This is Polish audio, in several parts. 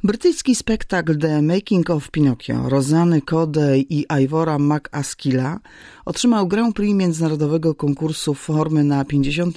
Brytyjski spektakl The Making of Pinocchio Rosanny Coday i Ivora McAskilla otrzymał Grand Prix Międzynarodowego Konkursu Formy na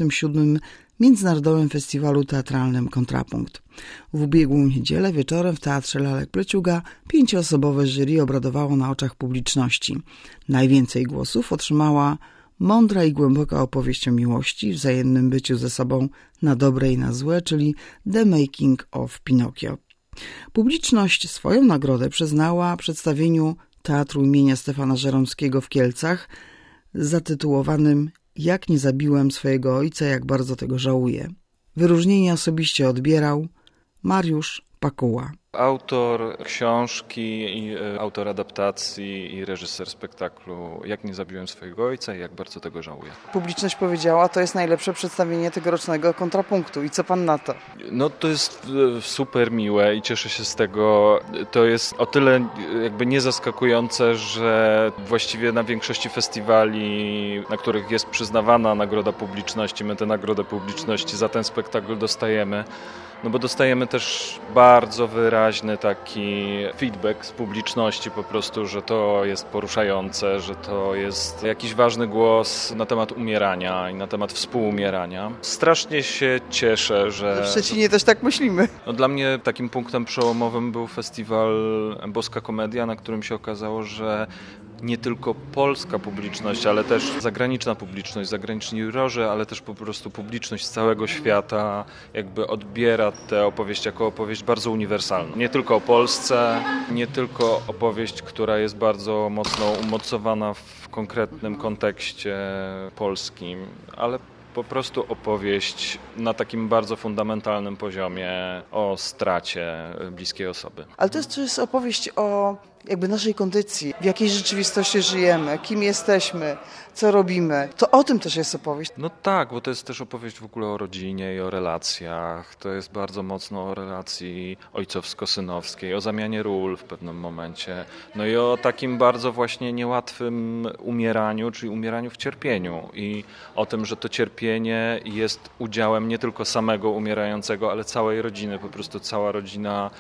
57. Międzynarodowym Festiwalu Teatralnym Kontrapunkt. W ubiegłą niedzielę wieczorem w Teatrze Lalek Pleciuga 5-osobowe jury obradowało na oczach publiczności. Najwięcej głosów otrzymała mądra i głęboka opowieść o miłości, wzajemnym byciu ze sobą na dobre i na złe, czyli The Making of Pinocchio. Publiczność swoją nagrodę przyznała przedstawieniu Teatru imienia Stefana Żeromskiego w Kielcach zatytułowanym Jak nie zabiłem swojego ojca, jak bardzo tego żałuję. Wyróżnienie osobiście odbierał Mariusz Pakuła. Autor książki, autor adaptacji i reżyser spektaklu Jak nie zabiłem swojego ojca i jak bardzo tego żałuję. Publiczność powiedziała, to jest najlepsze przedstawienie tegorocznego Kontrapunktu. I co pan na to? No to jest super miłe i cieszę się z tego. To jest o tyle jakby niezaskakujące, że właściwie na większości festiwali, na których jest przyznawana nagroda publiczności, my tę nagrodę publiczności za ten spektakl dostajemy. No bo dostajemy też bardzo wyraźny taki feedback z publiczności po prostu, że to jest poruszające, że to jest jakiś ważny głos na temat umierania i na temat współumierania. Strasznie się cieszę, że... W Szczecinie też tak myślimy. No dla mnie takim punktem przełomowym był festiwal Boska Komedia, na którym się okazało, że nie tylko polska publiczność, ale też zagraniczna publiczność, zagraniczni jurorzy, ale też po prostu publiczność z całego świata jakby odbiera tę opowieść jako opowieść bardzo uniwersalną. Nie tylko o Polsce, nie tylko opowieść, która jest bardzo mocno umocowana w konkretnym kontekście polskim, ale po prostu opowieść na takim bardzo fundamentalnym poziomie o stracie bliskiej osoby. Ale to jest opowieść o jakby naszej kondycji, w jakiej rzeczywistości żyjemy, kim jesteśmy, co robimy. To o tym też jest opowieść. No tak, bo to jest też opowieść w ogóle o rodzinie i o relacjach. To jest bardzo mocno o relacji ojcowsko-synowskiej, o zamianie ról w pewnym momencie. No i o takim bardzo właśnie niełatwym umieraniu, czyli umieraniu w cierpieniu. I o tym, że to cierpienie jest udziałem nie tylko samego umierającego, ale całej rodziny. Po prostu cała rodzina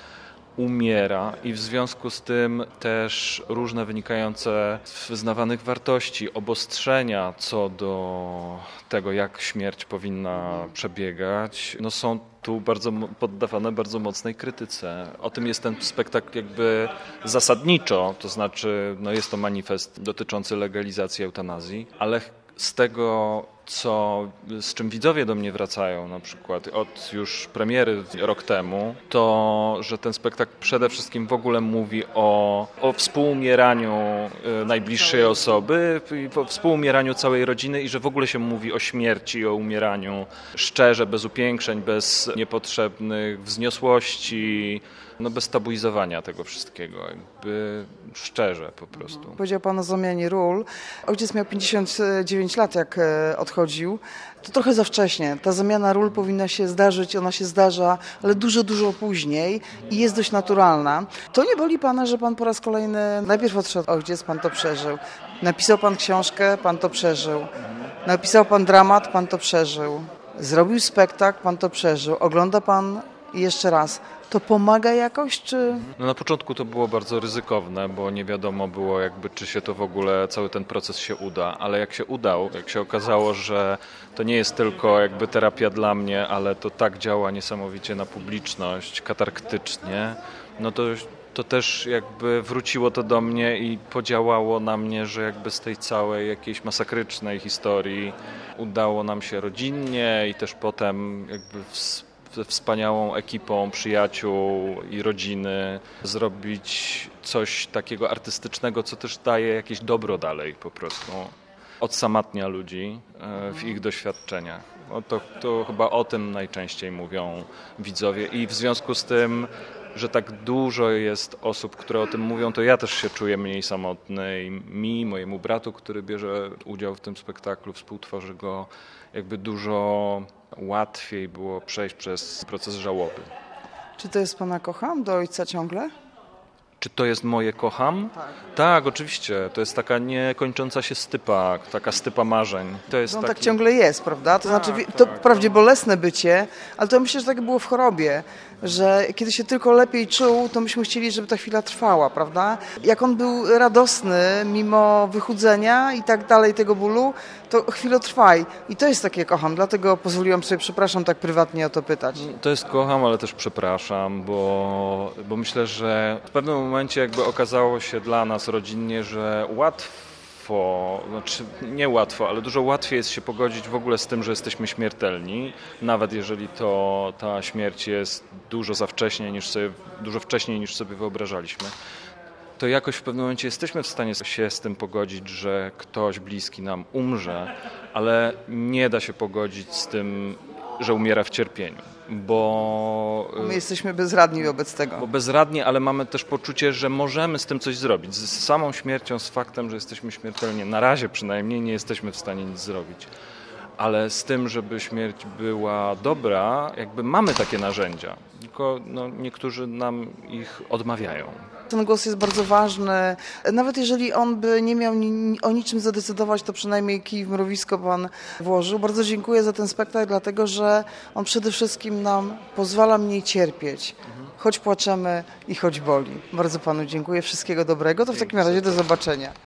umiera i w związku z tym też różne wynikające z wyznawanych wartości, obostrzenia co do tego, jak śmierć powinna przebiegać, no są tu bardzo poddawane bardzo mocnej krytyce. O tym jest ten spektakl jakby zasadniczo, to znaczy no jest to manifest dotyczący legalizacji eutanazji, ale z tego, z czym widzowie do mnie wracają, na przykład od już premiery rok temu, to, że ten spektakl przede wszystkim w ogóle mówi o współumieraniu najbliższej osoby, o współumieraniu całej rodziny i że w ogóle się mówi o śmierci, o umieraniu szczerze, bez upiększeń, bez niepotrzebnych wzniosłości, no bez tabuizowania tego wszystkiego, jakby szczerze po prostu. Powiedział pan o zamianie ról. Ojciec miał 59 lat, jak odchodził. To trochę za wcześnie. Ta zamiana ról powinna się zdarzyć, ona się zdarza, ale dużo, dużo później i jest dość naturalna. To nie boli pana, że pan po raz kolejny, najpierw odszedł ojciec, pan to przeżył. Napisał pan książkę, pan to przeżył. Napisał pan dramat, pan to przeżył. Zrobił spektakl, pan to przeżył. Ogląda pan jeszcze raz. To pomaga jakoś, czy... No na początku to było bardzo ryzykowne, bo nie wiadomo było jakby, czy się to w ogóle, cały ten proces się uda, ale jak się udał, jak się okazało, że to nie jest tylko jakby terapia dla mnie, ale to tak działa niesamowicie na publiczność, katarktycznie, no to też jakby wróciło to do mnie i podziałało na mnie, że jakby z tej całej jakiejś masakrycznej historii udało nam się rodzinnie i też potem jakby ze wspaniałą ekipą przyjaciół i rodziny zrobić coś takiego artystycznego, co też daje jakieś dobro dalej po prostu. Odsamatnia ludzi w ich doświadczeniach. No to chyba o tym najczęściej mówią widzowie i w związku z tym, że tak dużo jest osób, które o tym mówią, to ja też się czuję mniej samotny i mojemu bratu, który bierze udział w tym spektaklu, współtworzy go, jakby dużo łatwiej było przejść przez proces żałoby. Czy to jest pana kocham do ojca ciągle? Czy to jest moje kocham? Tak, oczywiście. To jest taka niekończąca się stypa, taka stypa marzeń. To jest No taki... tak ciągle jest, prawda? To znaczy, to wprawdzie bolesne bycie, ale to myślę, że tak było w chorobie, że kiedy się tylko lepiej czuł, to myśmy chcieli, żeby ta chwila trwała, prawda? Jak on był radosny, mimo wychudzenia i tak dalej, tego bólu, to chwilę trwaj. I to jest takie kocham, dlatego pozwoliłam sobie, przepraszam, tak prywatnie o to pytać. To jest kocham, ale też przepraszam, bo myślę, że w pewnym momencie jakby okazało się dla nas rodzinnie, że nie łatwo, ale dużo łatwiej jest się pogodzić w ogóle z tym, że jesteśmy śmiertelni, nawet jeżeli ta śmierć jest dużo wcześniej niż sobie wyobrażaliśmy. To jakoś w pewnym momencie jesteśmy w stanie się z tym pogodzić, że ktoś bliski nam umrze, ale nie da się pogodzić z tym, że umiera w cierpieniu, bo My jesteśmy bezradni wobec tego. bezradnie, ale mamy też poczucie, że możemy z tym coś zrobić. Z samą śmiercią, z faktem, że jesteśmy śmiertelnie, na razie przynajmniej nie jesteśmy w stanie nic zrobić. Ale z tym, żeby śmierć była dobra, jakby mamy takie narzędzia, tylko niektórzy nam ich odmawiają. Ten głos jest bardzo ważny. Nawet jeżeli on by nie miał o niczym zadecydować, to przynajmniej kij w mrowisko pan włożył. Bardzo dziękuję za ten spektakl, dlatego że on przede wszystkim nam pozwala mniej cierpieć. Choć płaczemy i choć boli. Bardzo panu dziękuję. Wszystkiego dobrego. To w takim razie do zobaczenia.